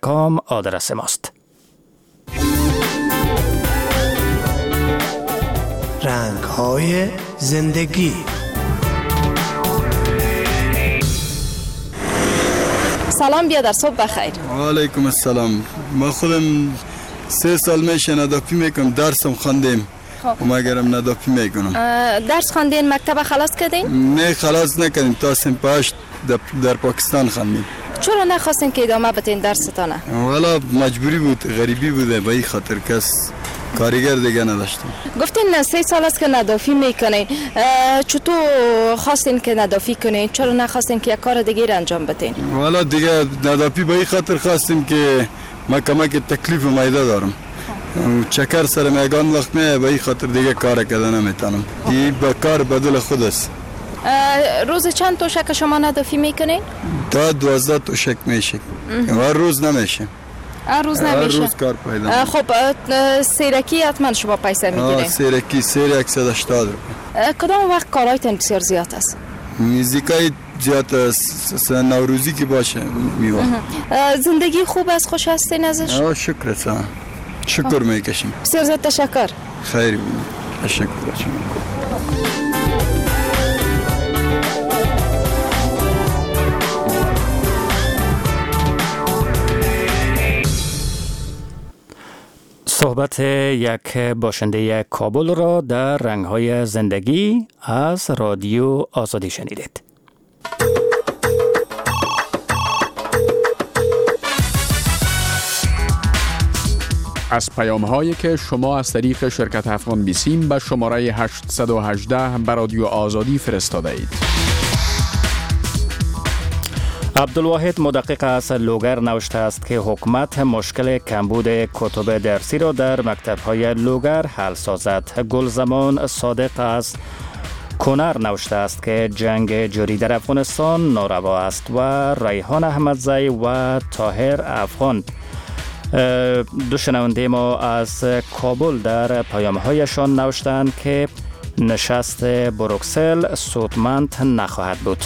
gmail.com آدرس ماست. رنگ‌های زندگی. سلام بیادر، صبح بخیر. و علیکم السلام. ما خودم 3 سال میشه ندافی میکنم، درسم خواندیم و مگرم ندافی میکنم. درس خواندین، مکتب خلاص کردین؟ نه خلاص نکردیم، تا صنف 8 در پاکستان خواندیم. چرا نخواستین که ادامه بدین درستانه؟ والا مجبوری بود، غریبی بوده، به این خاطر کس کارگر دیگه نداشتیم. گفتین 3 سال است که ندافی میکنین، چطور خواستین که ندافی کنین؟ چرا نخواستین که یک کار دیگه انجام بدین؟ والا دیگه ندافی به این خاطر خواستیم که ما کمک تکلیف و معده دارم. چکر سر میگان وقت میه، به این خاطر دیگه کار کردن نمیتونم. این به کار بدل خود است. روز چند توشک شما ندافی میکنین؟ تا 12 توشک میشه. هر روز نمیشه. هر روز نمیشه. هر روز کار پیدا. خب سیرکی حتما شما پیسه میگیرین؟ سیرکی 180 روپیه. کدام وقت کارایتون بسیار زیاد است؟ میزیکای زیاد است، نوروزی که باشه میوه. زندگی خوب است، خوش هستین ازش؟ شکر است. شکر میکشیم. بسیار زیاد تشکر. خیلی تشکر بچه‌ها. صحبت یک باشنده کابل را در رنگ‌های زندگی از رادیو آزادی شنیدید. از پیام‌هایی که شما از طریق شرکت افغان بیسیم به شماره 818 به رادیو آزادی فرستاده اید. عبدالواحد مدقق از لوگر نوشته است که حکومت مشکل کمبود کتب درسی را در مکتب‌های لوگر حل سازد. گلزمان صادق از کنر نوشته است که جنگ جاری در افغانستان ناروا است و ریحان احمدزی و طاهر افغان دو شنونده ما از کابل در پیام‌هایشان نوشتند که نشست بروکسل سودمند نخواهد بود.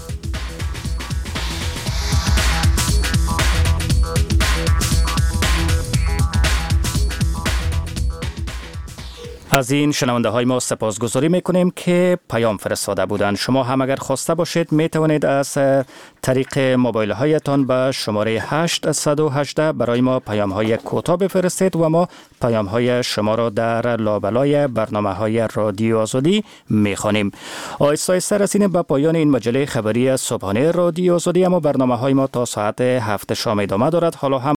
از این شنونده های ما سپاسگزاری میکنیم که پیام فرستاده بودند. شما هم اگر خواسته باشید می توانید از طریق موبایل هایتان به شماره 818 برای ما پیام های کوتاه بفرستید و ما پیام های شما را در لابلای برنامه های رادیو آزادی می خوانیم. آهسته آهسته رسیدیم به پایان این مجله خبری صبحانه رادیو آزادی، اما برنامه های ما تا ساعت 7 شام ادامه دارد. حالا هم